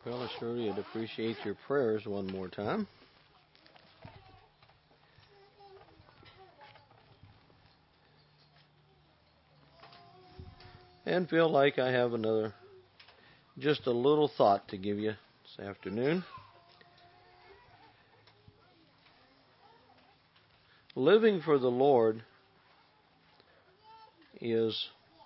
Well, I surely would appreciate your prayers one more time. And feel like I have just a little thought to give you this afternoon. Living for the Lord is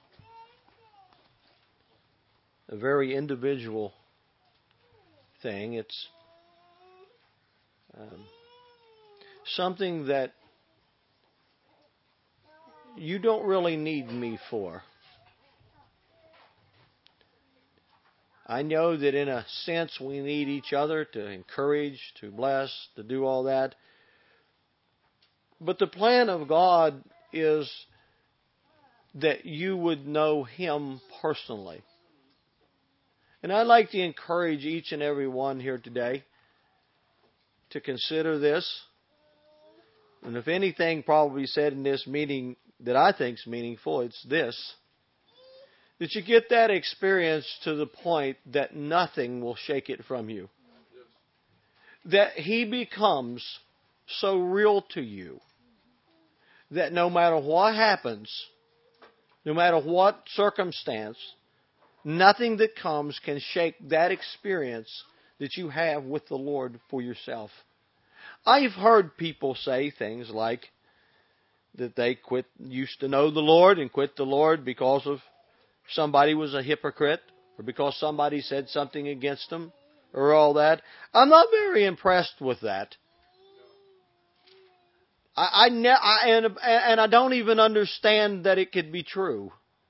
a very individual thing. It's something that you don't really need me for. I know that in a sense we need each other to encourage, to bless, to do all that. But the plan of God is that you would know Him personally. And I'd like to encourage each and every one here today to consider this. And if anything probably said in this meeting that I think is meaningful, it's this. That you get that experience to the point that nothing will shake it from you. That He becomes so real to you that no matter what happens, no matter what circumstance, nothing that comes can shake that experience that you have with the Lord for yourself. I've heard people say things like that they used to know the Lord and quit the Lord because of somebody was a hypocrite or because somebody said something against them or all that. I'm not very impressed with that. And I don't even understand that it could be true.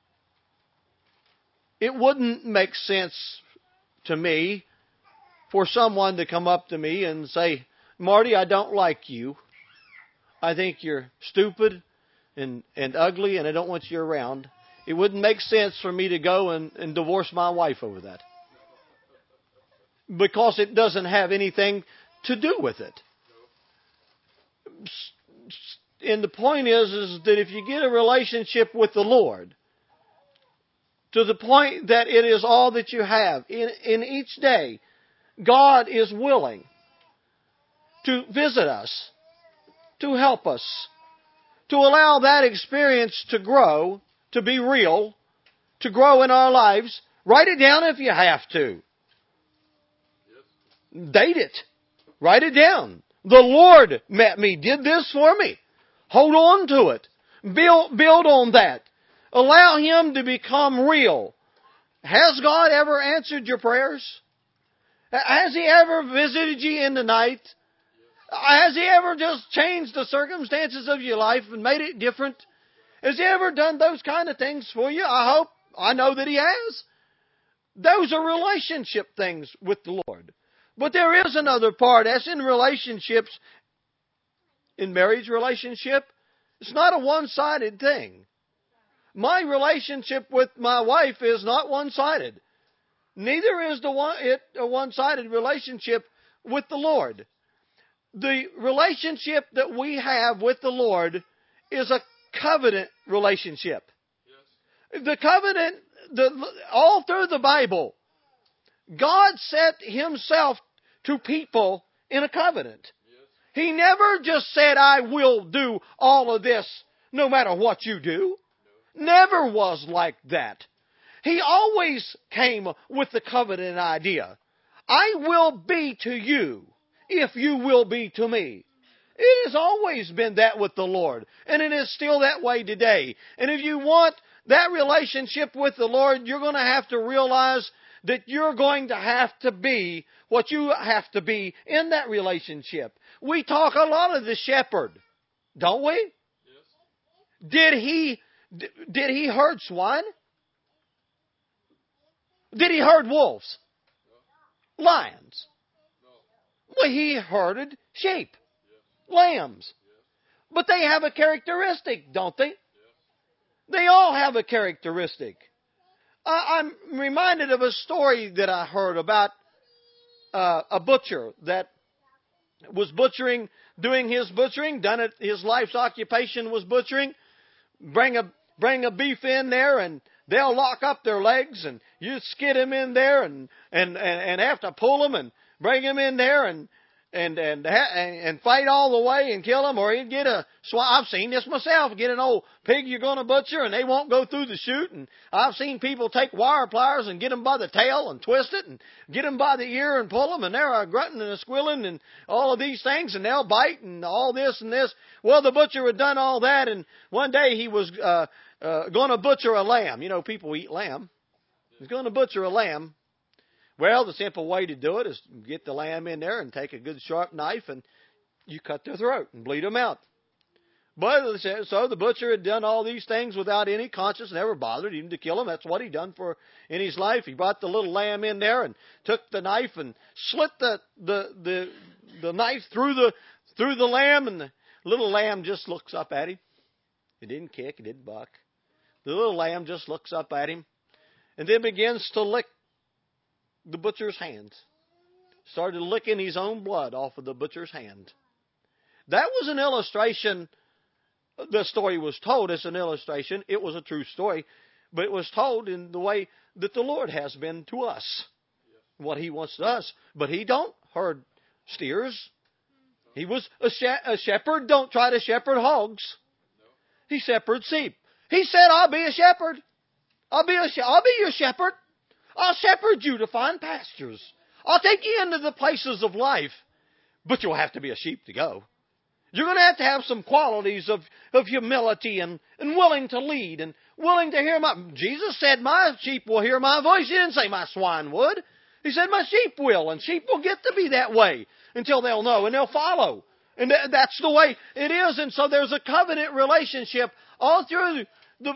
It wouldn't make sense to me for someone to come up to me and say, Marty, I don't like you. I think you're stupid and ugly and I don't want you around. It wouldn't make sense for me to go and divorce my wife over that. Because it doesn't have anything to do with it. And the point is that if you get a relationship with the Lord, to the point that it is all that you have, in each day, God is willing to visit us, to help us, to allow that experience to grow, to be real, to grow in our lives. Write it down if you have to. Date it. Write it down. The Lord met me, did this for me. Hold on to it. Build on that. Allow Him to become real. Has God ever answered your prayers? Has He ever visited you in the night? Has He ever just changed the circumstances of your life and made it different? Has He ever done those kind of things for you? I know that He has. Those are relationship things with the Lord. But there is another part. As in relationships, in marriage relationship, it's not a one-sided thing. My relationship with my wife is not one-sided. Neither is it a one-sided relationship with the Lord. The relationship that we have with the Lord is a covenant relationship. Yes. The covenant, all through the Bible, God set Himself to people in a covenant. Yes. He never just said, I will do all of this no matter what you do. No. Never was like that. He always came with the covenant idea. I will be to you if you will be to me. It has always been that with the Lord. And it is still that way today. And if you want that relationship with the Lord, you're going to have to realize that you're going to have to be what you have to be in that relationship. We talk a lot of the shepherd, don't we? Yes. Did he herd swine? Did he herd wolves? No. Lions? No. Well, he herded sheep, yes. Lambs. Yes. But they have a characteristic, don't they? Yes. They all have a characteristic. I'm reminded of a story that I heard about a butcher that was doing his butchering, his life's occupation was butchering, bring a beef in there and they'll lock up their legs and you skid them in there and have to pull them and bring them in there and fight all the way and kill them, or he'd get a I've seen this myself. Get an old pig you're going to butcher, and they won't go through the chute. And I've seen people take wire pliers and get them by the tail and twist it, and get them by the ear and pull them, and they're grunting and squealing and all of these things, and they'll bite and all this and this. Well, the butcher had done all that, and one day he was going to butcher a lamb. You know, people eat lamb. He's going to butcher a lamb. Well, the simple way to do it is get the lamb in there and take a good sharp knife and you cut their throat and bleed them out. But so the butcher had done all these things without any conscience, never bothered him to kill him. That's what he'd done for in his life. He brought the little lamb in there and took the knife and slit the knife through the lamb, and the little lamb just looks up at him. It didn't kick, it didn't buck. The little lamb just looks up at him and then begins to lick the butcher's hands. Started licking his own blood off of the butcher's hand. That was an illustration. The story was told as an illustration. It was a true story, but it was told in the way that the Lord has been to us. What He wants to us. But He don't herd steers. He was a shepherd. Don't try to shepherd hogs. He shepherds sheep. He said, I'll be a shepherd. I'll be your shepherd. I'll shepherd you to find pastures. I'll take you into the places of life. But you'll have to be a sheep to go. You're going to have some qualities of humility and willing to lead and willing to hear Jesus said, my sheep will hear my voice. He didn't say my swine would. He said my sheep will. And sheep will get to be that way until they'll know and they'll follow. And that's the way it is. And so there's a covenant relationship all through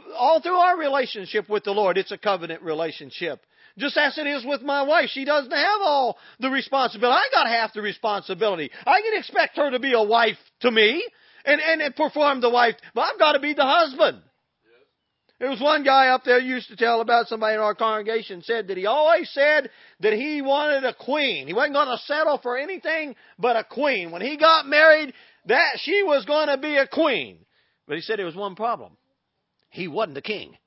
our relationship with the Lord. It's a covenant relationship. Just as it is with my wife. She doesn't have all the responsibility. I got half the responsibility. I can expect her to be a wife to me and perform the wife, but I've got to be the husband. Yes. There was one guy up there used to tell about somebody in our congregation said that he always said that he wanted a queen. He wasn't going to settle for anything but a queen. When he got married, that she was going to be a queen. But he said there was one problem. He wasn't a king.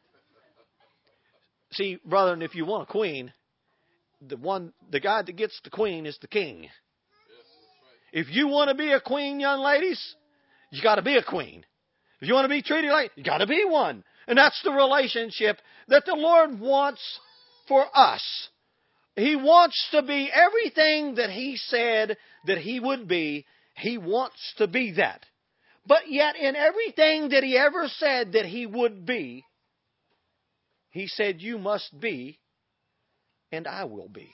See, brethren, if you want a queen, the guy that gets the queen is the king. Yes, that's right. If you want to be a queen, young ladies, you got to be a queen. If you want to be treated like, you got to be one. And that's the relationship that the Lord wants for us. He wants to be everything that He said that He would be. He wants to be that. But yet in everything that He ever said that He would be, He said, you must be, and I will be.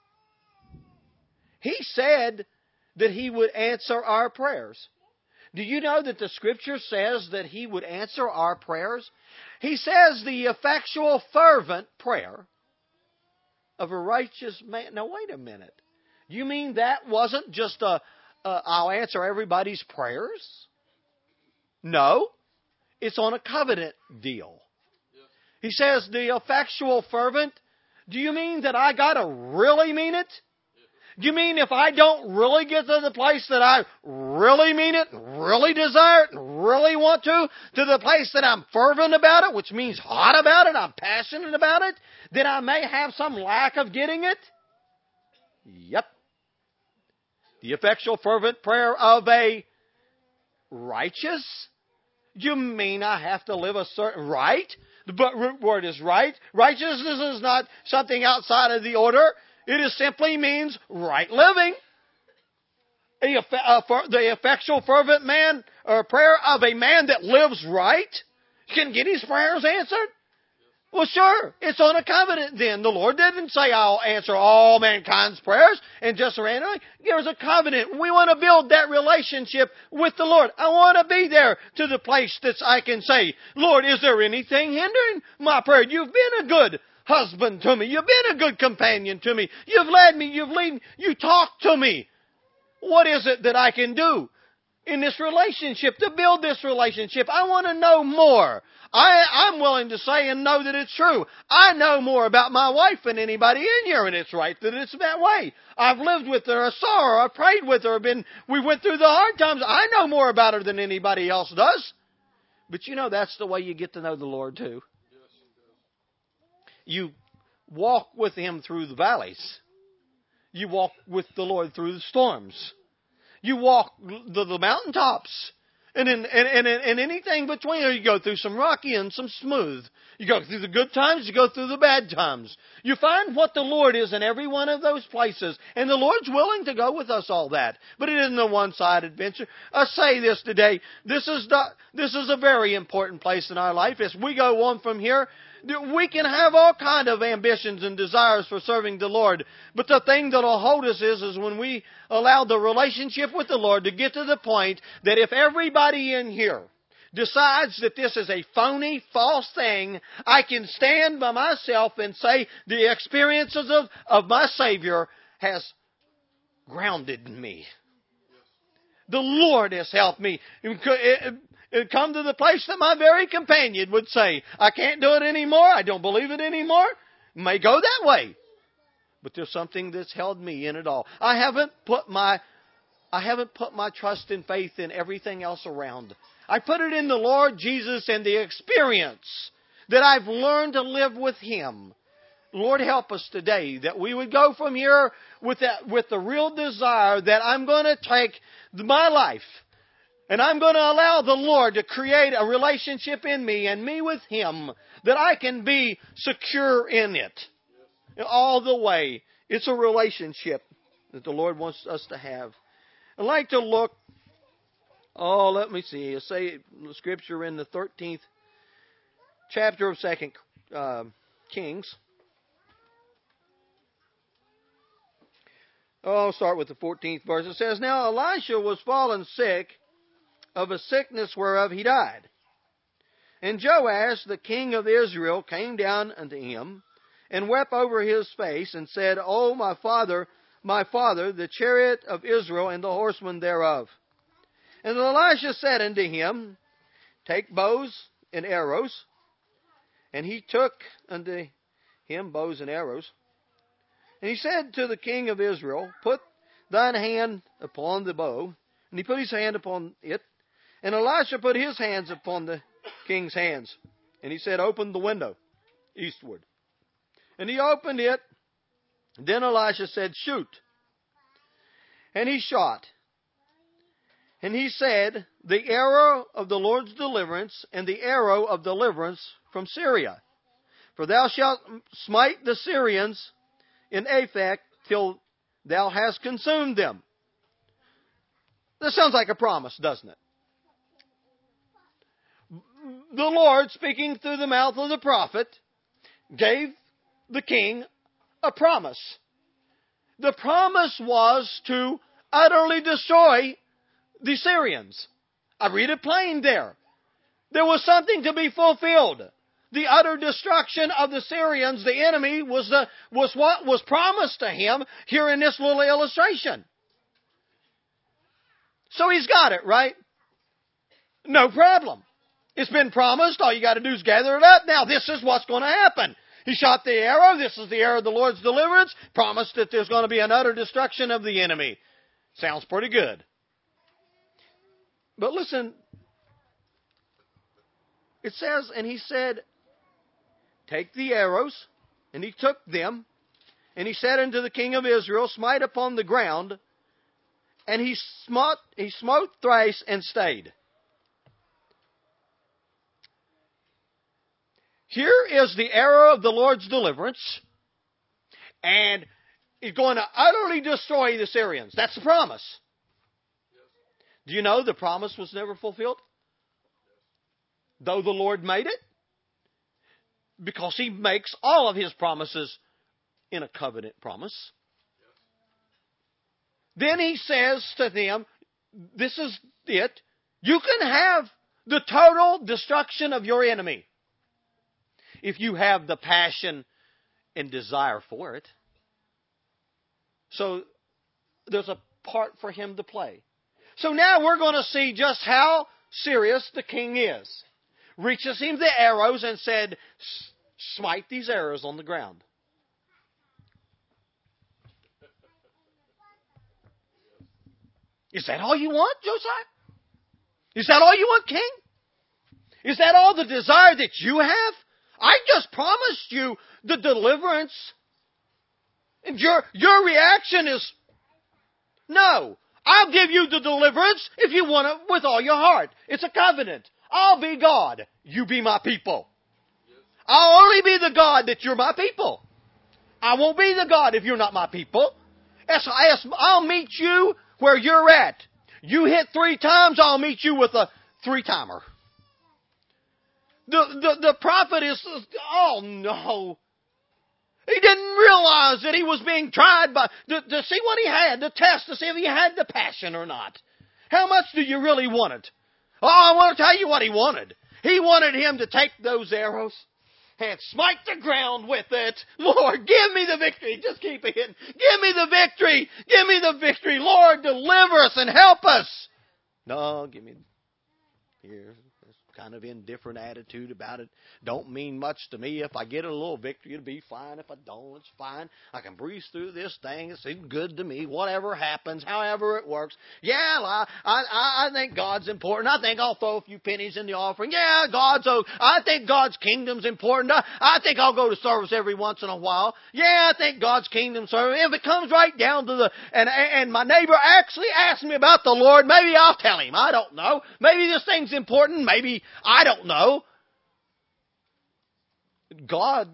He said that He would answer our prayers. Do you know that the Scripture says that He would answer our prayers? He says the effectual, fervent prayer of a righteous man. Now, wait a minute. You mean that wasn't just I'll answer everybody's prayers? No. It's on a covenant deal. He says, the effectual fervent. Do you mean that I got to really mean it? Do you mean if I don't really get to the place that I really mean it, really desire it, really want to the place that I'm fervent about it, which means hot about it, I'm passionate about it, then I may have some lack of getting it? Yep. The effectual fervent prayer of a righteous? You mean I have to live a certain right? The root word is right. Righteousness is not something outside of the order. It simply means right living. The effectual fervent man or prayer of a man that lives right can get his prayers answered. Well, sure. It's on a covenant then. The Lord didn't say, I'll answer all mankind's prayers and just randomly. There's a covenant. We want to build that relationship with the Lord. I want to be there to the place that I can say, Lord, is there anything hindering my prayer? You've been a good husband to me. You've been a good companion to me. You've led me. You talked to me. What is it that I can do in this relationship to build this relationship? I want to know more. I'm willing to say and know that it's true. I know more about my wife than anybody in here, and it's right that it's that way. I've lived with her, I saw her, I prayed with her, we went through the hard times. I know more about her than anybody else does. But you know, that's the way you get to know the Lord too. You walk with Him through the valleys. You walk with the Lord through the storms. You walk the mountaintops. And in anything between, you go through some rocky and some smooth. You go through the good times, you go through the bad times. You find what the Lord is in every one of those places. And the Lord's willing to go with us all that. But it isn't a one-sided adventure. I say this today. This is a very important place in our life. As we go on from here, we can have all kind of ambitions and desires for serving the Lord. But the thing that will hold us is when we allow the relationship with the Lord to get to the point that if everybody in here decides that this is a phony, false thing, I can stand by myself and say the experiences of my Savior has grounded me. The Lord has helped me. It come to the place that my very companion would say, I can't do it anymore. I don't believe it anymore. It may go that way. But there's something that's held me in it all. I haven't put my trust and faith in everything else around. I put it in the Lord Jesus and the experience that I've learned to live with Him. Lord, help us today that we would go from here with the real desire that I'm going to take my life and I'm going to allow the Lord to create a relationship in me and me with Him that I can be secure in it all the way. It's a relationship that the Lord wants us to have. I'd like to look, let me see. I'll say the scripture in the 13th chapter of 2 Kings. I'll start with the 14th verse. It says, Now Elisha was fallen sick of a sickness whereof he died. And Joash, the king of Israel, came down unto him, and wept over his face, and said, O my father, the chariot of Israel, and the horsemen thereof. And Elisha said unto him, Take bows and arrows. And he took unto him bows and arrows. And he said to the king of Israel, Put thine hand upon the bow. And he put his hand upon it. And Elisha put his hands upon the king's hands. And he said, Open the window eastward. And he opened it. Then Elisha said, Shoot. And he shot. And he said, The arrow of the Lord's deliverance, and the arrow of deliverance from Syria. For thou shalt smite the Syrians in Aphek till thou hast consumed them. This sounds like a promise, doesn't it? The Lord, speaking through the mouth of the prophet, gave the king a promise. The promise was to utterly destroy the Syrians. I read it plain there. There was something to be fulfilled. The utter destruction of the Syrians, the enemy, was what was promised to him here in this little illustration. So he's got it, right? No problem. It's been promised. All you got to do is gather it up. Now, this is what's going to happen. He shot the arrow. This is the arrow of the Lord's deliverance. Promised that there's going to be an utter destruction of the enemy. Sounds pretty good. But listen. It says, and he said, Take the arrows. And he took them. And he said unto the king of Israel, Smite upon the ground. And he smote thrice and stayed. Here is the arrow of the Lord's deliverance. And he's going to utterly destroy the Syrians. That's the promise. Do you know the promise was never fulfilled? Though the Lord made it. Because He makes all of His promises in a covenant promise. Then He says to them, this is it. You can have the total destruction of your enemy if you have the passion and desire for it. So there's a part for him to play. So now we're going to see just how serious the king is. Reaches him the arrows and said, Smite these arrows on the ground. Is that all you want, Josiah? Is that all you want, king? Is that all the desire that you have? I just promised you the deliverance. And your reaction is, no, I'll give you the deliverance if you want it with all your heart. It's a covenant. I'll be God. You be my people. I'll only be the God that you're my people. I won't be the God if you're not my people. I'll meet you where you're at. You hit 3 times, I'll meet you with a 3-timer. The prophet is, oh no. He didn't realize that he was being tried to see what he had, to test to see if he had the passion or not. How much do you really want it? Oh, I want to tell you what he wanted. He wanted him to take those arrows and smite the ground with it. Lord, give me the victory. Just keep it hitting. Give me the victory. Give me the victory. Lord, deliver us and help us. No, give me here. Kind of indifferent attitude about it. Don't mean much to me. If I get a little victory, it'll be fine. If I don't, it's fine. I can breeze through this thing. It's good to me. Whatever happens, however it works. Yeah, I think God's important. I think I'll throw a few pennies in the offering. Yeah, I think God's kingdom's important. I think I'll go to service every once in a while. Yeah, I think God's kingdom's service. If it comes right down to and my neighbor actually asks me about the Lord, maybe I'll tell him. I don't know. Maybe this thing's important. Maybe I don't know. God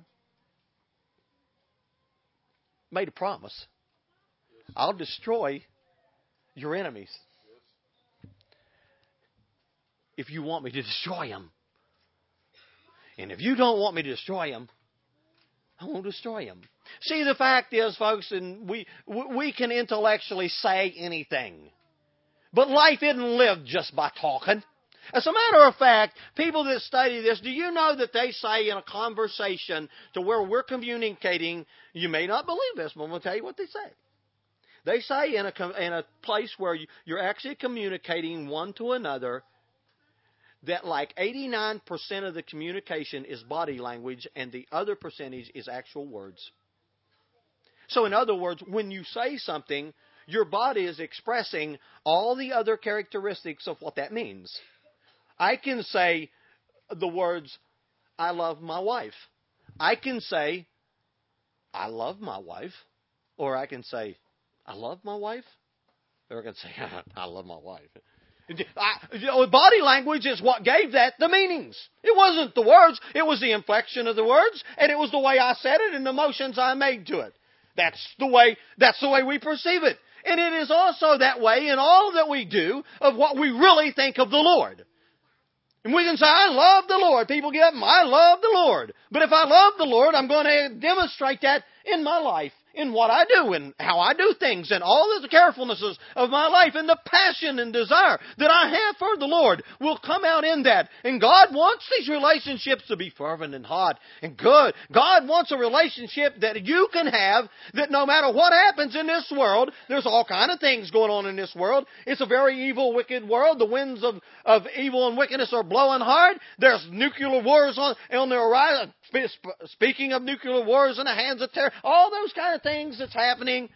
made a promise. I'll destroy your enemies if you want me to destroy them. And if you don't want me to destroy them, I won't destroy them. See, the fact is, folks, and we can intellectually say anything. But life isn't lived just by talking. As a matter of fact, people that study this, do you know that they say in a conversation to where we're communicating, you may not believe this, but I'm going to tell you what they say. They say in a place where you're actually communicating one to another, that like 89% of the communication is body language and the other percentage is actual words. So in other words, when you say something, your body is expressing all the other characteristics of what that means. I can say the words, I love my wife. I can say, I love my wife. Or I can say, I love my wife. Or I can say, I love my wife. Body language is what gave that the meanings. It wasn't the words. It was the inflection of the words. And it was the way I said it and the motions I made to it. That's the way we perceive it. And it is also that way in all that we do of what we really think of the Lord. And we can say, I love the Lord. People get up, I love the Lord. But if I love the Lord, I'm going to demonstrate that in my life, in what I do, and how I do things, and all the carefulnesses of my life, and the passion and desire that I have for the Lord will come out in that. And God wants these relationships to be fervent and hot and good. God wants a relationship that you can have, that no matter what happens in this world, there's all kind of things going on in this world. It's a very evil, wicked world. The winds of evil and wickedness are blowing hard. There's nuclear wars on the horizon. Speaking of nuclear wars in the hands of terror, all those kind of things that's happening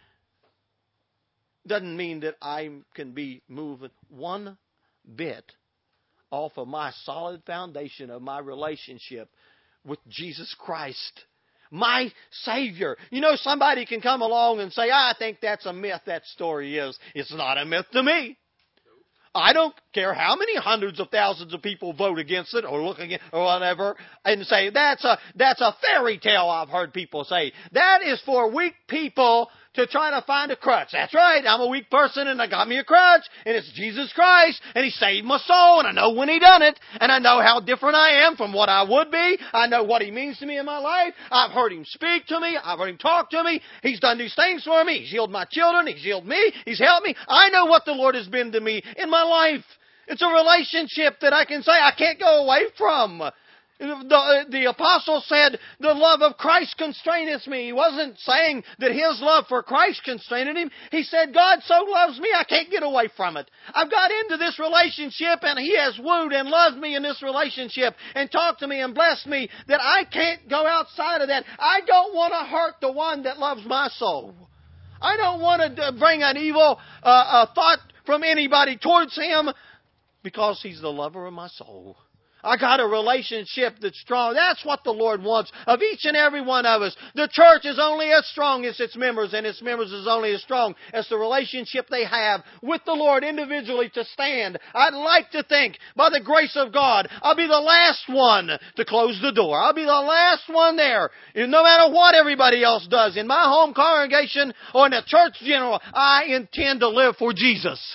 doesn't mean that I can be moving one bit off of my solid foundation of my relationship with Jesus Christ, my Savior. You know, somebody can come along and say, I think that's a myth, that story is. It's not a myth to me. I don't care how many hundreds of thousands of people vote against it or look against or whatever and say, that's a fairy tale I've heard people say. That is for weak people to try to find a crutch. That's right. I'm a weak person and I got me a crutch and it's Jesus Christ and He saved my soul and I know when He done it and I know how different I am from what I would be. I know what He means to me in my life. I've heard Him speak to me. I've heard Him talk to me. He's done these things for me. He's healed my children. He's healed me. He's helped me. I know what the Lord has been to me in my life. It's a relationship that I can say I can't go away from. The apostle said, the love of Christ constraineth me. He wasn't saying that his love for Christ constrained him. He said, God so loves me, I can't get away from it. I've got into this relationship and He has wooed and loved me in this relationship and talked to me and blessed me that I can't go outside of that. I don't want to hurt the one that loves my soul. I don't want to bring an evil thought from anybody towards Him because He's the lover of my soul. I got a relationship that's strong. That's what the Lord wants of each and every one of us. The church is only as strong as its members, and its members is only as strong as the relationship they have with the Lord individually to stand. I'd like to think, by the grace of God, I'll be the last one to close the door. I'll be the last one there. And no matter what everybody else does, in my home congregation or in the church general, I intend to live for Jesus.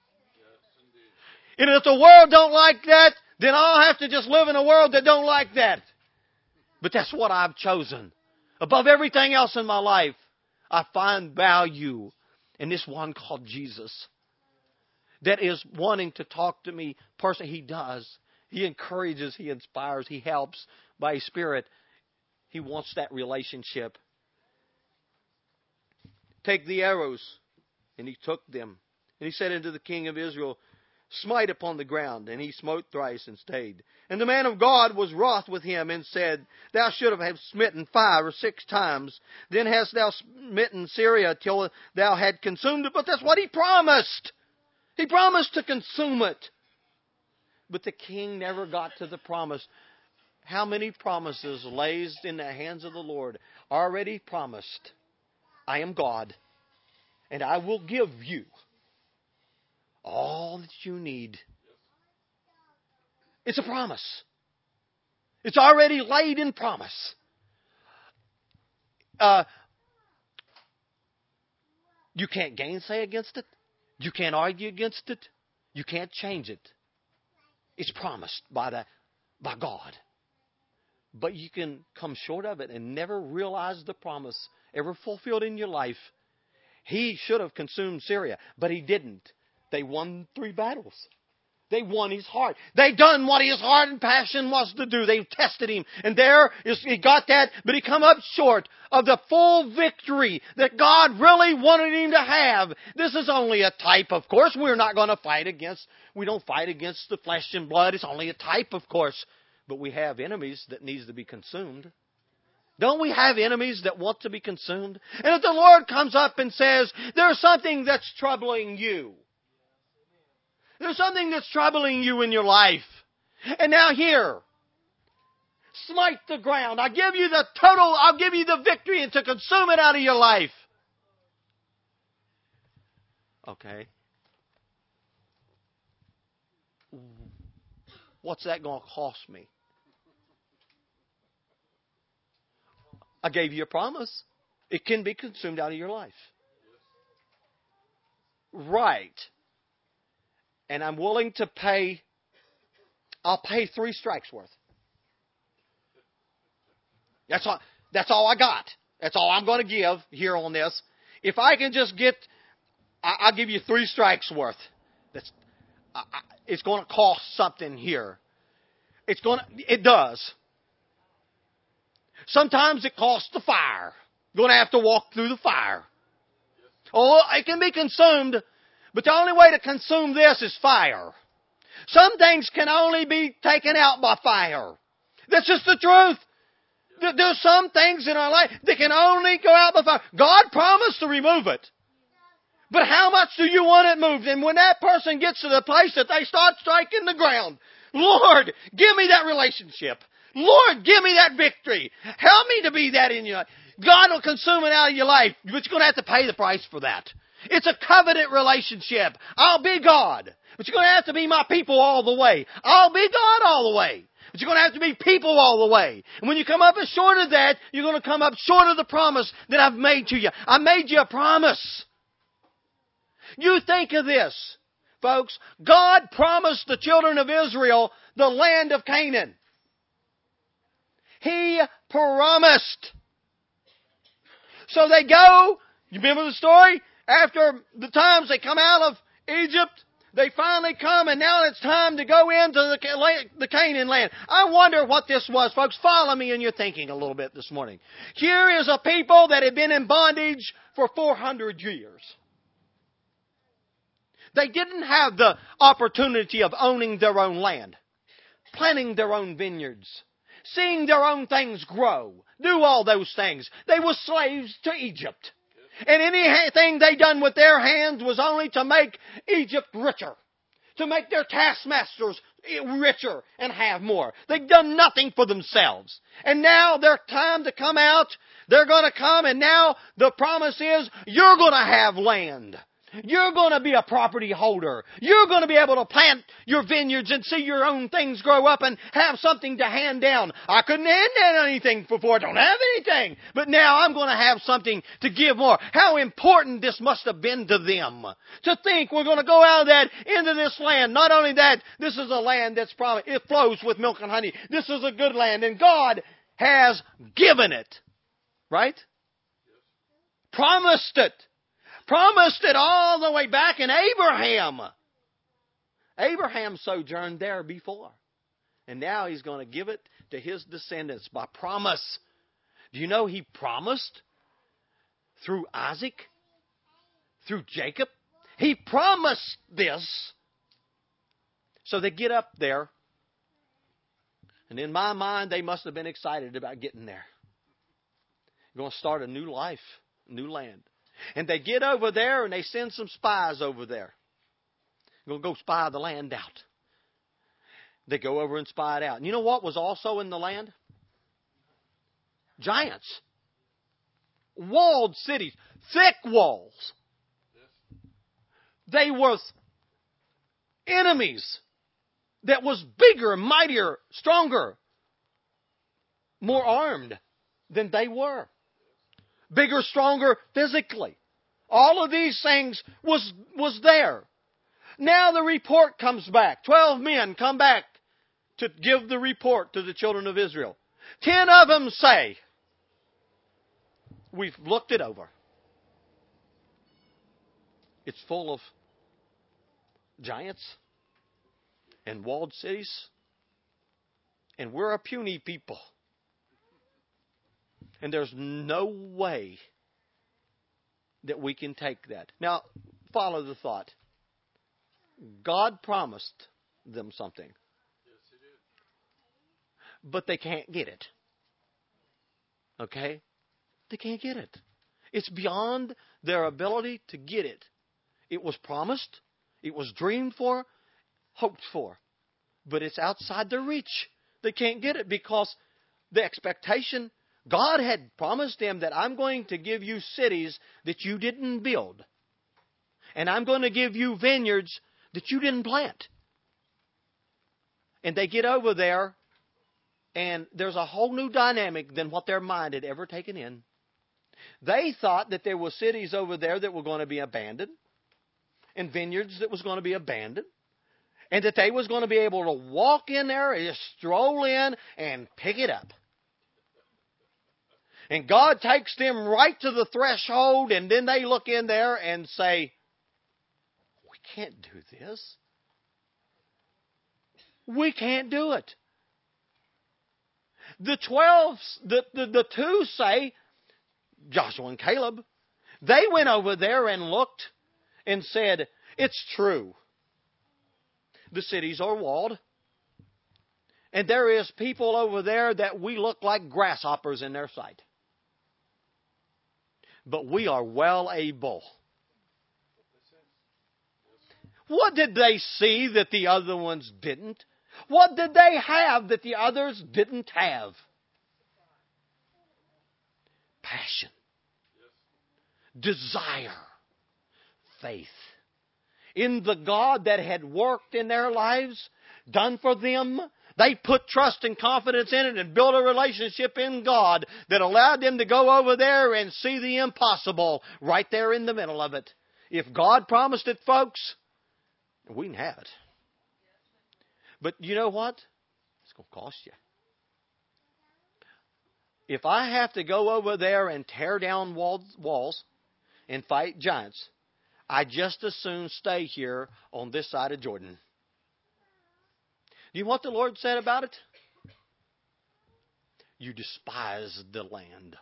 And if the world don't like that, then I'll have to just live in a world that don't like that. But that's what I've chosen. Above everything else in my life, I find value in this one called Jesus. That is wanting to talk to me personally. He does. He encourages, He inspires, He helps by His Spirit. He wants that relationship. Take the arrows. And He took them. And He said unto the king of Israel, Smite upon the ground. And he smote thrice and stayed. And the man of God was wroth with him and said, Thou should have smitten 5 or 6 times. Then hast thou smitten Syria till thou had consumed it. But that's what he promised. He promised to consume it. But the king never got to the promise. How many promises lays in the hands of the Lord? Already promised, I am God, and I will give you all that you need. It's a promise. It's already laid in promise. You can't gainsay against it. You can't argue against it. You can't change it. It's promised by God. But you can come short of it and never realize the promise ever fulfilled in your life. He should have consumed Syria, but he didn't. They won 3 battles. They won his heart. They done what his heart and passion was to do. They tested him. And he got that, but he come up short of the full victory that God really wanted him to have. This is only a type, of course. We don't fight against the flesh and blood. It's only a type, of course. But we have enemies that needs to be consumed. Don't we have enemies that want to be consumed? And if the Lord comes up and says, there's something that's troubling you. There's something that's troubling you in your life. And now here, smite the ground. I'll give you the victory and to consume it out of your life. Okay. What's that going to cost me? I gave you a promise. It can be consumed out of your life. Right. And I'm willing to pay, I'll pay 3 strikes worth. That's all I got. That's all I'm going to give here on this. If I can just I'll give you 3 strikes worth. It's going to cost something here. It does. Sometimes it costs the fire. You're going to have to walk through the fire. Oh, it can be consumed, but the only way to consume this is fire. Some things can only be taken out by fire. That's just the truth. There's some things in our life that can only go out by fire. God promised to remove it. But how much do you want it moved? And when that person gets to the place that they start striking the ground, Lord, give me that relationship. Lord, give me that victory. Help me to be that in your life. God will consume it out of your life, but you're going to have to pay the price for that. It's a covenant relationship. I'll be God, but you're going to have to be my people all the way. I'll be God all the way, but you're going to have to be people all the way. And when you come up short of that, you're going to come up short of the promise that I've made to you. I made you a promise. You think of this, folks. God promised the children of Israel the land of Canaan. He promised. So they go, you remember the story? After the times they come out of Egypt, they finally come and now it's time to go into the Canaan land. I wonder what this was, folks. Follow me in your thinking a little bit this morning. Here is a people that had been in bondage for 400 years. They didn't have the opportunity of owning their own land, planting their own vineyards, seeing their own things grow, do all those things. They were slaves to Egypt. And anything they done with their hands was only to make Egypt richer. to make their taskmasters richer and have more. They've done nothing for themselves. And now their time to come out, they're going to come, and now the promise is you're going to have land. You're going to be a property holder. You're going to be able to plant your vineyards and see your own things grow up and have something to hand down. I couldn't hand down anything before. I don't have anything. But now I'm going to have something to give more. How important this must have been to them. To think we're going to go out of that into this land. Not only that, this is a land that's probably, it flows with milk and honey. This is a good land. And God has given it. Right? Promised it. Promised it all the way back in Abraham. Abraham sojourned there before. And now He's going to give it to his descendants by promise. Do you know He promised through Isaac? Through Jacob? He promised this. So they get up there. And in my mind, they must have been excited about getting there. They're going to start a new life, new land. And they get over there and they send some spies over there. They're going to go spy the land out. They go over and spy it out. And you know what was also in the land? Giants. Walled cities. Thick walls. They were enemies that was bigger, mightier, stronger, more armed than they were. Bigger, stronger physically. All of these things was there. Now the report comes back. 12 men come back to give the report to the children of Israel. 10 of them say, we've looked it over. It's full of giants and walled cities. And we're a puny people. And there's no way that we can take that. Now, follow the thought. God promised them something. Yes, He did. But they can't get it. Okay? They can't get it. It's beyond their ability to get it. It was promised. It was dreamed for. Hoped for. But it's outside their reach. They can't get it because the expectation, God had promised them that I'm going to give you cities that you didn't build. And I'm going to give you vineyards that you didn't plant. And they get over there, and there's a whole new dynamic than what their mind had ever taken in. They thought that there were cities over there that were going to be abandoned, and vineyards that was going to be abandoned, and that they was going to be able to walk in there and just stroll in and pick it up. And God takes them right to the threshold, and then they look in there and say, we can't do this. We can't do it. The 12, the two say, Joshua and Caleb, they went over there and looked and said, it's true. The cities are walled. And there is people over there that we look like grasshoppers in their sight. But we are well able. What did they see that the other ones didn't? What did they have that the others didn't have? Passion. Desire. Faith. In the God that had worked in their lives, done for them. They put trust and confidence in it and built a relationship in God that allowed them to go over there and see the impossible right there in the middle of it. If God promised it, folks, we can have it. But you know what? It's going to cost you. If I have to go over there and tear down walls and fight giants, I just as soon stay here on this side of Jordan. You know what the Lord said about it? You despise the land.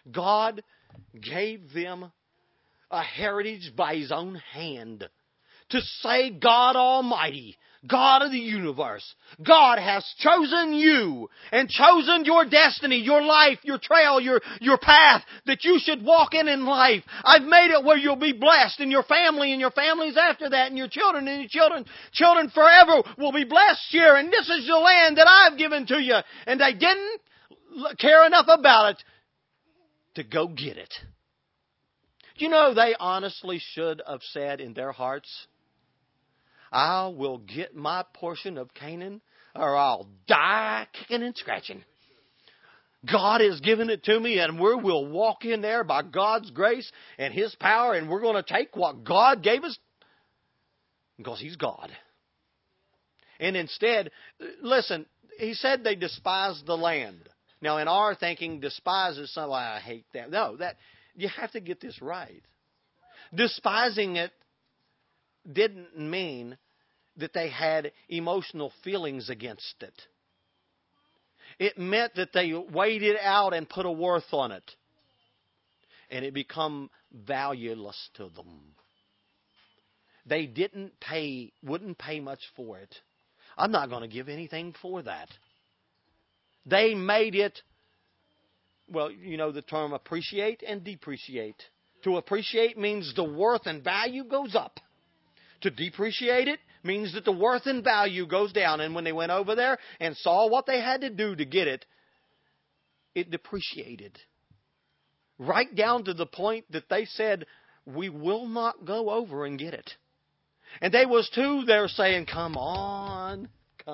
God gave them a heritage by His own hand to say, God Almighty, God of the universe, God has chosen you and chosen your destiny, your life, your trail, your path that you should walk in life. I've made it where you'll be blessed, and your family and your families after that, and your children and your children forever will be blessed here. And this is the land that I've given to you. And they didn't care enough about it to go get it. You know, they honestly should have said in their hearts, I will get my portion of Canaan, or I'll die kicking and scratching. God has given it to me, and we will walk in there by God's grace and His power, and we're going to take what God gave us because He's God. And instead, listen, He said they despised the land. Now, in our thinking, despise is something, I hate that. No, you have to get this right. Despising it didn't mean that they had emotional feelings against it. It meant that they weighed it out and put a worth on it. And it become valueless to them. They wouldn't pay much for it. I'm not going to give anything for that. They made it, well, you know the term appreciate and depreciate. To appreciate means the worth and value goes up. To depreciate it means that the worth and value goes down. And when they went over there and saw what they had to do to get it, it depreciated. Right down to the point that they said, we will not go over and get it. And they was too there saying, come on.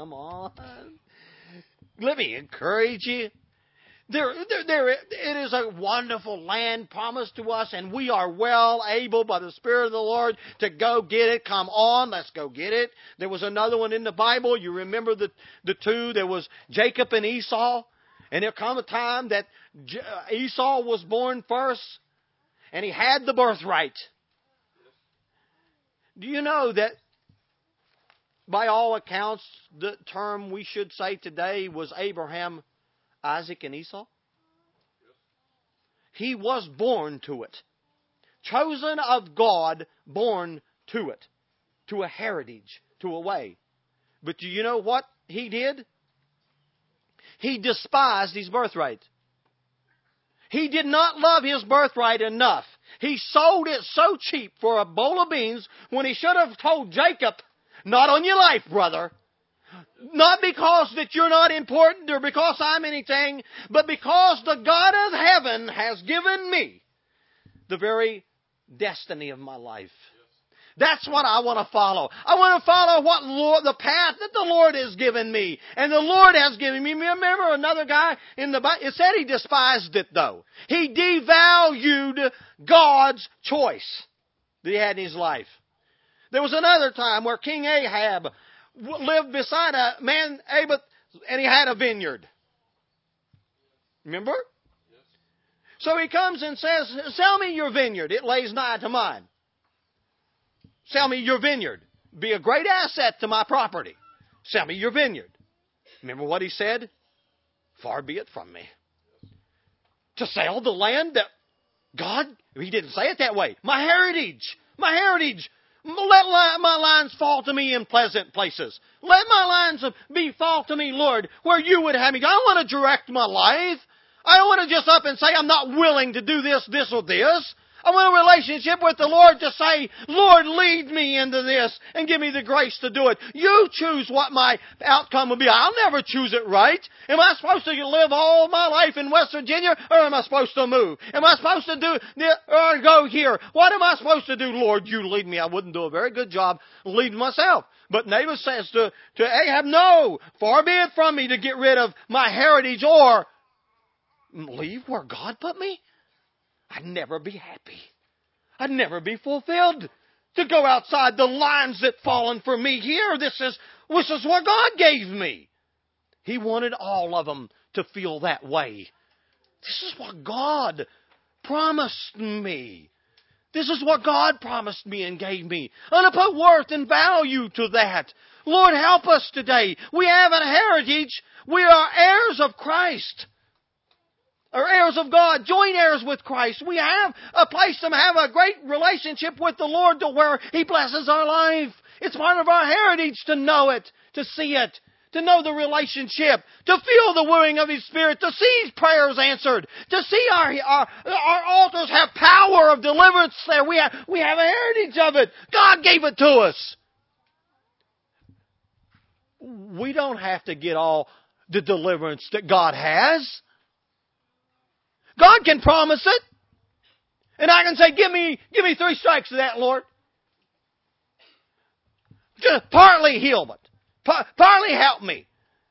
Let me encourage you. It is a wonderful land promised to us, and we are well able by the Spirit of the Lord to go get it. Come on, let's go get it. There was another one in the Bible. You remember the two? There was Jacob and Esau. And there come a time that Esau was born first, and he had the birthright. Do you know that by all accounts, the term we should say today was Abraham, Isaac, and Esau? He was born to it. Chosen of God, born to it. To a heritage, to a way. But do you know what he did? He despised his birthright. He did not love his birthright enough. He sold it so cheap for a bowl of beans when he should have told Jacob, not on your life, brother. Not because that you're not important or because I'm anything, but because the God of heaven has given me the very destiny of my life. That's what I want to follow. I want to follow the path that the Lord has given me. And the Lord has given me. Remember another guy in the Bible? It said he despised it though. He devalued God's choice that he had in his life. There was another time where King Ahab lived beside a man, and he had a vineyard. Remember? So he comes and says, sell me your vineyard. It lays nigh to mine. Sell me your vineyard. Be a great asset to my property. Sell me your vineyard. Remember what he said? Far be it from me. To sell the land that God, he didn't say it that way. My heritage. Let my lines fall to me in pleasant places. Let my lines fall to me, Lord, where you would have me. I don't want to direct my life. I don't want to just up and say I'm not willing to do this, or this. I want a relationship with the Lord to say, Lord, lead me into this and give me the grace to do it. You choose what my outcome will be. I'll never choose it right. Am I supposed to live all my life in West Virginia, or am I supposed to move? Am I supposed to do or go here? What am I supposed to do? Lord, you lead me. I wouldn't do a very good job leading myself. But Naboth says to Ahab, no, far be it from me to get rid of my heritage or leave where God put me. I'd never be happy. I'd never be fulfilled to go outside the lines that fallen for me here. This is what God gave me. He wanted all of them to feel that way. This is what God promised me. This is what God promised me and gave me. And I put worth and value to that. Lord, help us today. We have a heritage. We are heirs of Christ. are heirs of God, joint heirs with Christ. We have a place to have a great relationship with the Lord to where He blesses our life. It's part of our heritage to know it, to see it, to know the relationship, to feel the wooing of His Spirit, to see His prayers answered, to see our altars have power of deliverance there. We have a heritage of it. God gave it to us. We don't have to get all the deliverance that God has. God can promise it. And I can say, give me 3 strikes of that, Lord. Just partly heal it. Partly help me.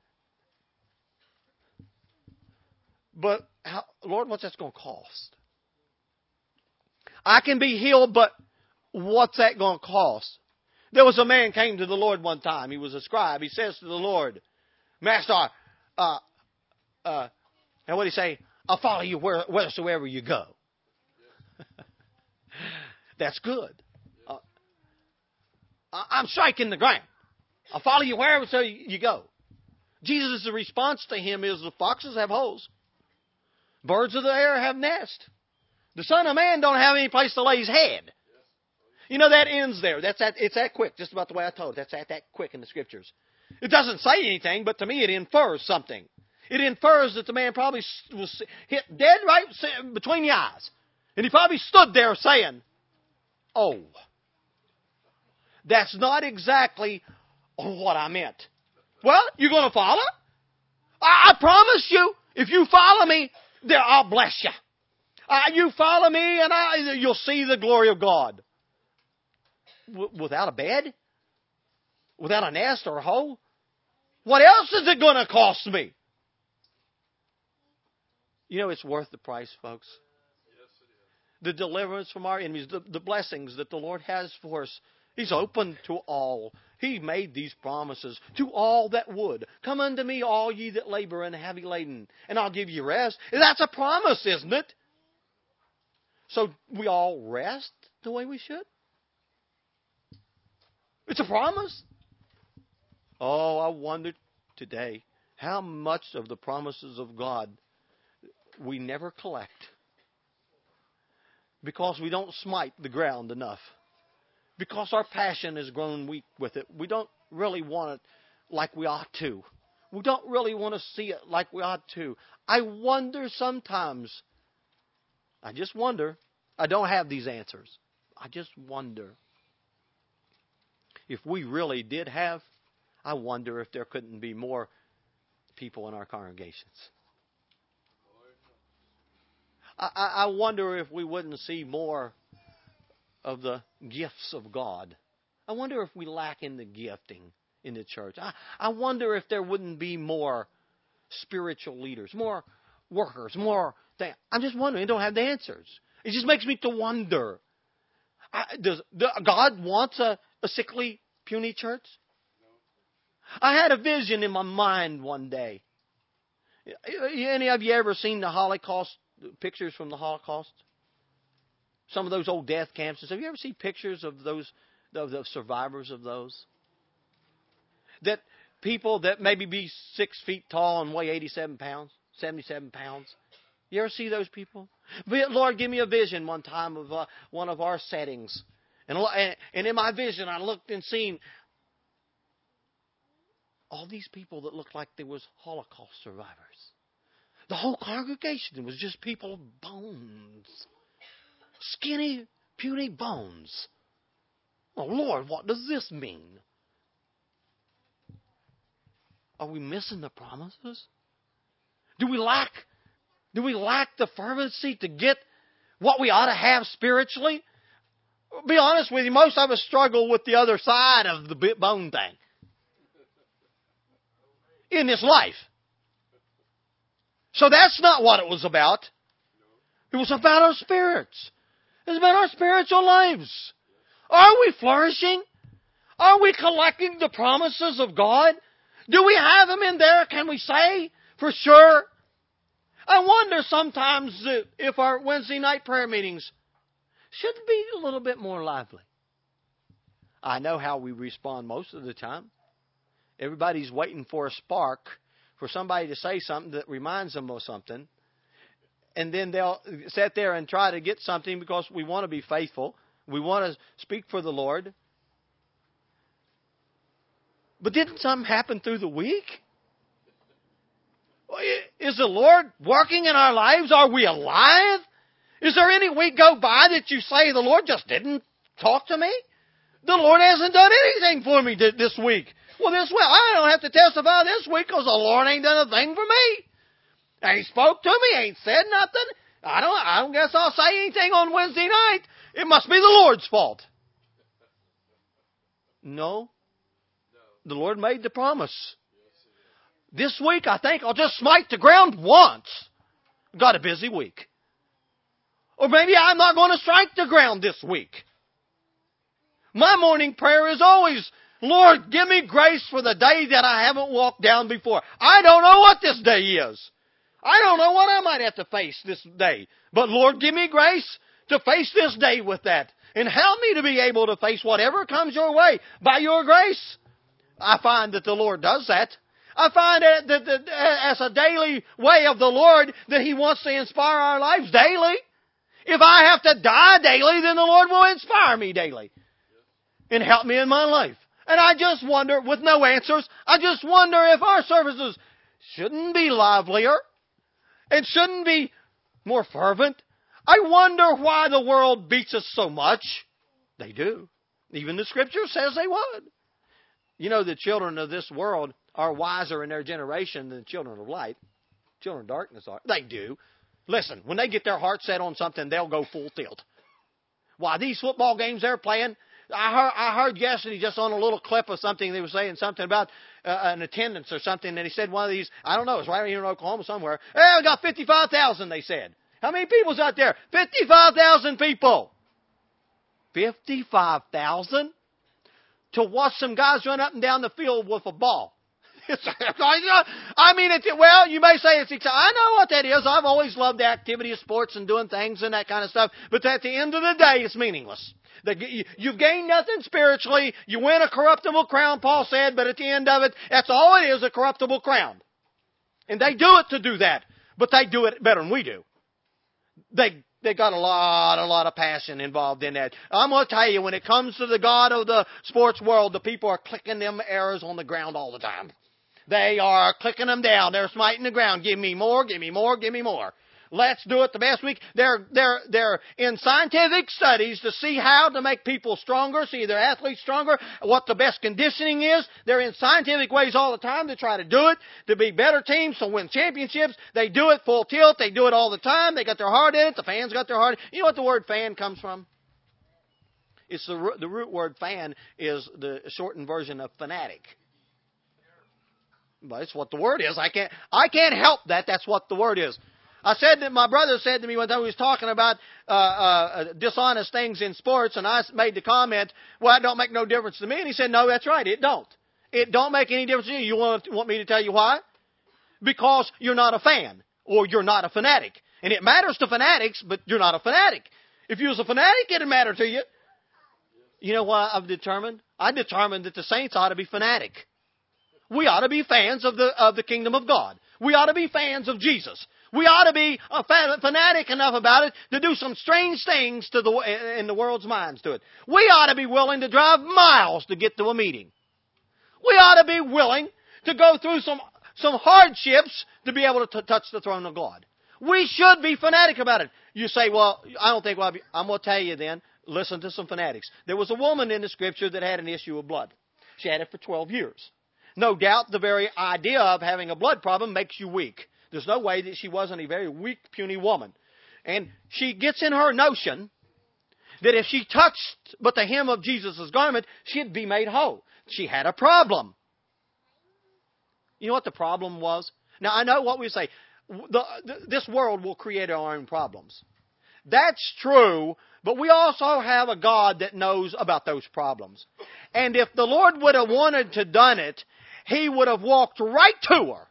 But, Lord, what's that going to cost? I can be healed, but what's that going to cost? There was a man came to the Lord one time. He was a scribe. He says to the Lord, Master, and what did he say? I'll follow you wheresoever you go. That's good. I'm striking the ground. I'll follow you wherever you go. Jesus' response to him is, the foxes have holes. Birds of the air have nests. The Son of Man don't have any place to lay His head. You know, that ends there. It's that quick, just about the way I told it. That's that quick in the Scriptures. It doesn't say anything, but to me it infers something. It infers that the man probably was hit dead right between the eyes. And he probably stood there saying, oh, that's not exactly what I meant. Well, you're going to follow? I promise you, if you follow me, there I'll bless you. You follow me and you'll see the glory of God. Without a bed? Without a nest or a hole? What else is it going to cost me? You know, it's worth the price, folks. The deliverance from our enemies, the blessings that the Lord has for us. He's open to all. He made these promises to all that would. Come unto me, all ye that labor and are heavy laden, and I'll give you rest. And that's a promise, isn't it? So we all rest the way we should? It's a promise. Oh, I wonder today how much of the promises of God we never collect because we don't smite the ground enough. Because our passion has grown weak with it. We don't really want it like we ought to. We don't really want to see it like we ought to. I wonder sometimes, I just wonder, I don't have these answers. I just wonder if we really did have, I wonder if there couldn't be more people in our congregations. I wonder if we wouldn't see more of the gifts of God. I wonder if we lack in the gifting in the church. I wonder if there wouldn't be more spiritual leaders, more workers, more things. I'm just wondering. I don't have the answers. It just makes me to wonder. Does God wants a sickly, puny church? I had a vision in my mind one day. Any of you ever seen the Holocaust, pictures from the Holocaust? Some of those old death camps. Have you ever seen pictures of those, the survivors of those? That people that maybe be 6 feet tall and weigh 87 pounds, 77 pounds. You ever see those people? Lord, give me a vision one time of one of our settings. And in my vision, I looked and seen all these people that looked like they was Holocaust survivors. The whole congregation was just people of bones. Skinny, puny bones. Oh, Lord, what does this mean? Are we missing the promises? Do we lack the fervency to get what we ought to have spiritually? Be honest with you, most of us struggle with the other side of the bone thing in this life. So that's not what it was about. It was about our spirits. It was about our spiritual lives. Are we flourishing? Are we collecting the promises of God? Do we have them in there? Can we say for sure? I wonder sometimes if our Wednesday night prayer meetings should be a little bit more lively. I know how we respond most of the time. Everybody's waiting for a spark, for somebody to say something that reminds them of something. and then they'll sit there and try to get something because we want to be faithful. We want to speak for the Lord. But didn't something happen through the week? Is the Lord working in our lives? Are we alive? Is there any week go by that you say the Lord just didn't talk to me? The Lord hasn't done anything for me this week. Well, I don't have to testify this week because the Lord ain't done a thing for me. Ain't spoke to me, ain't said nothing. I don't guess I'll say anything on Wednesday night. It must be the Lord's fault. No. The Lord made the promise. This week, I think I'll just smite the ground once. Got a busy week. Or maybe I'm not going to strike the ground this week. My morning prayer is always, Lord, give me grace for the day that I haven't walked down before. I don't know what this day is. I don't know what I might have to face this day. But Lord, give me grace to face this day with that. And help me to be able to face whatever comes your way by your grace. I find that the Lord does that. I find that as a daily way of the Lord that He wants to inspire our lives daily. If I have to die daily, then the Lord will inspire me daily and help me in my life. And I just wonder, with no answers, I just wonder if our services shouldn't be livelier and shouldn't be more fervent. I wonder why the world beats us so much. They do. Even the Scripture says they would. You know, the children of this world are wiser in their generation than the children of light. Children of darkness are. They do. Listen, when they get their heart set on something, they'll go full tilt. Why, these football games they're playing, I heard yesterday just on a little clip of something, they were saying something about an attendance or something, and he said one of these, I don't know, it's right here in Oklahoma somewhere. Hey, we got 55,000, they said. How many people's out there? 55,000 people. 55,000? To watch some guys run up and down the field with a ball. I mean, well, you may say it's exciting. I know what that is. I've always loved the activity of sports and doing things and that kind of stuff. But at the end of the day, it's meaningless. You've gained nothing spiritually. You win a corruptible crown, Paul said, but at the end of it, that's all it is, a corruptible crown. And they do it to do that. But they do it better than we do. They got a lot of passion involved in that. I'm going to tell you, when it comes to the God of the sports world, the people are clicking them arrows on the ground all the time. They are clicking them down. They're smiting the ground. Give me more, give me more, give me more. Let's do it the best week. They're in scientific studies to see how to make people stronger, see their athletes stronger, what the best conditioning is. They're in scientific ways all the time to try to do it, to be better teams, to win championships. They do it full tilt. They do it all the time. They got their heart in it. The fans got their heart in it. You know what the word fan comes from? It's the root word fan is the shortened version of fanatic. But it's what the word is. I can't help that. That's what the word is. I said that my brother said to me one time, he was talking about dishonest things in sports, and I made the comment, well, it don't make no difference to me. And he said, no, that's right, it don't. It don't make any difference to you. You want me to tell you why? Because you're not a fan, or you're not a fanatic. And it matters to fanatics, but you're not a fanatic. If you was a fanatic, it'd matter to you. You know what I've determined? I determined that the saints ought to be fanatic. We ought to be fans of the kingdom of God. We ought to be fans of Jesus. We ought to be fanatic enough about it to do some strange things in the world's minds to it. We ought to be willing to drive miles to get to a meeting. We ought to be willing to go through some hardships to be able to touch the throne of God. We should be fanatic about it. You say, well, I don't think I'm going to tell you then, listen to some fanatics. There was a woman in the Scripture that had an issue of blood. She had it for 12 years. No doubt the very idea of having a blood problem makes you weak. There's no way that she wasn't a very weak, puny woman. And she gets in her notion that if she touched but the hem of Jesus' garment, she'd be made whole. She had a problem. You know what the problem was? Now, I know what we say. This world will create our own problems. That's true, but we also have a God that knows about those problems. And if the Lord would have wanted to done it, He would have walked right to her.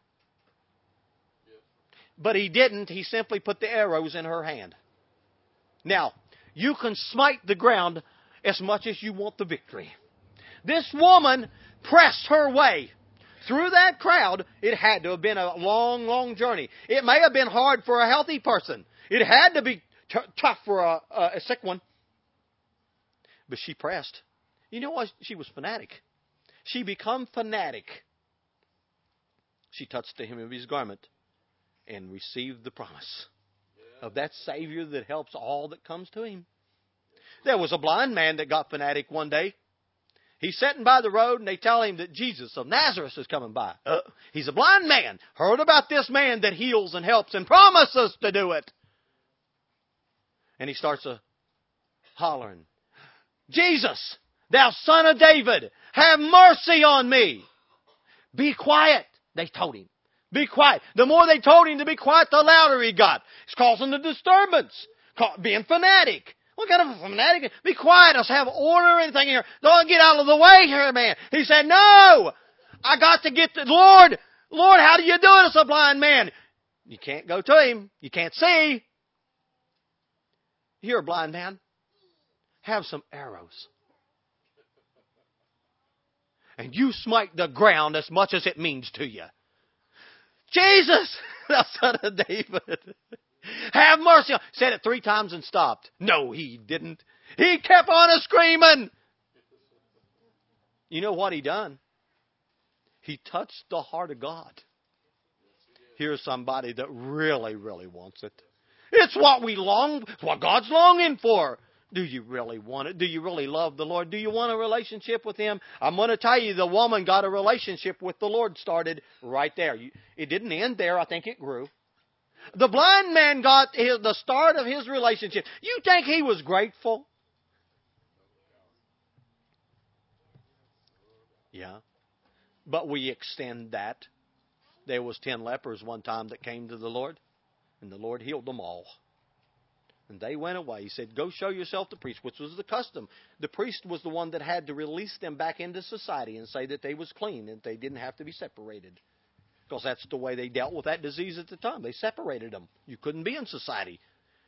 But He didn't. He simply put the arrows in her hand. Now, you can smite the ground as much as you want the victory. This woman pressed her way Through that crowd, it had to have been a long, long journey. It may have been hard for a healthy person. It had to be tough for a sick one. But she pressed. You know what? She was fanatic. She become fanatic. She touched the hem of his garment and received the promise of that Savior that helps all that comes to him. There was a blind man that got fanatic one day. He's sitting by the road and they tell him that Jesus of Nazareth is coming by. He's a blind man. Heard about this man that heals and helps and promises to do it. And he starts hollering, Jesus, thou son of David, have mercy on me. Be quiet, they told him. Be quiet. The more they told him to be quiet, the louder he got. It's causing a disturbance. Being fanatic. What kind of a fanatic? Be quiet. Let's have order or anything here. Don't get out of the way here, man. He said, no. I got to get to Lord. Lord, how do you do it as a blind man? You can't go to him. You can't see. You're a blind man. Have some arrows. And you smite the ground as much as it means to you. Jesus, thou son of David, have mercy. Said it 3 times and stopped. No, he didn't. He kept on screaming. You know what he done? He touched the heart of God. Here's somebody that really, really wants it. It's what what God's longing for. Do you really want it? Do you really love the Lord? Do you want a relationship with Him? I'm going to tell you, the woman got a relationship with the Lord started right there. It didn't end there. I think it grew. The blind man got the start of his relationship. You think he was grateful? Yeah. But we extend that. There was 10 lepers one time that came to the Lord, and the Lord healed them all. And they went away. He said, go show yourself to the priest, which was the custom. The priest was the one that had to release them back into society and say that they was clean and they didn't have to be separated. Because that's the way they dealt with that disease at the time. They separated them. You couldn't be in society.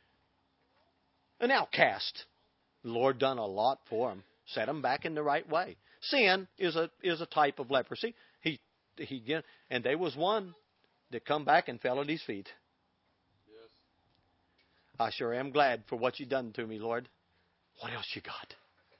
An outcast. The Lord done a lot for them. Set them back in the right way. Sin is a type of leprosy. And there was one that come back and fell at His feet. I sure am glad for what you done to me, Lord. What else you got?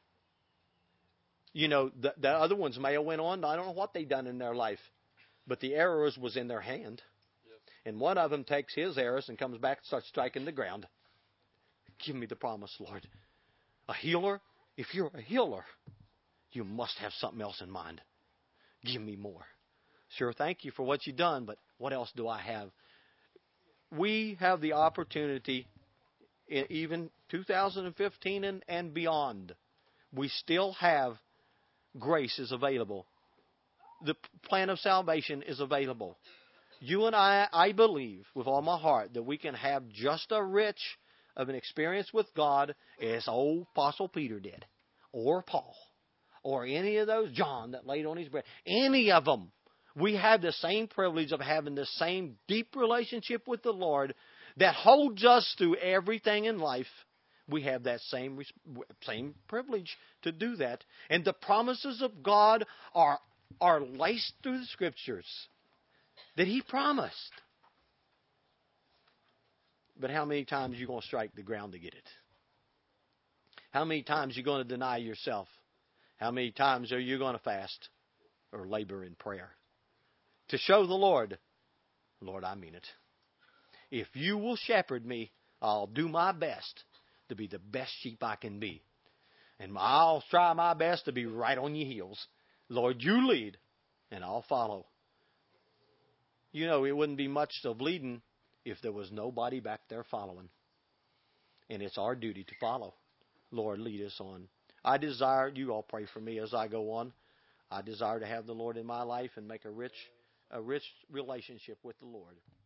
You know, the other ones may have went on. I don't know what they done in their life. But the arrows was in their hand. Yes. And one of them takes his arrows and comes back and starts striking the ground. Give me the promise, Lord. A healer? If you're a healer, you must have something else in mind. Give me more. Sure, thank you for what you've done, but what else do I have? We have the opportunity, even 2015 and beyond, we still have grace is available. The plan of salvation is available. You and I believe with all my heart that we can have just as rich of an experience with God as old Apostle Peter did, or Paul, or any of those, John that laid on his bread. Any of them. We have the same privilege of having the same deep relationship with the Lord that holds us through everything in life. We have that same privilege to do that. And the promises of God are laced through the Scriptures that He promised. But how many times are you going to strike the ground to get it? How many times are you going to deny yourself? How many times are you going to fast or labor in prayer to show the Lord, Lord, I mean it. If you will shepherd me, I'll do my best to be the best sheep I can be. And I'll try my best to be right on your heels. Lord, you lead, and I'll follow. You know, it wouldn't be much of leading if there was nobody back there following. And it's our duty to follow. Lord, lead us on. I desire, you all pray for me as I go on. I desire to have the Lord in my life and make a rich relationship with the Lord.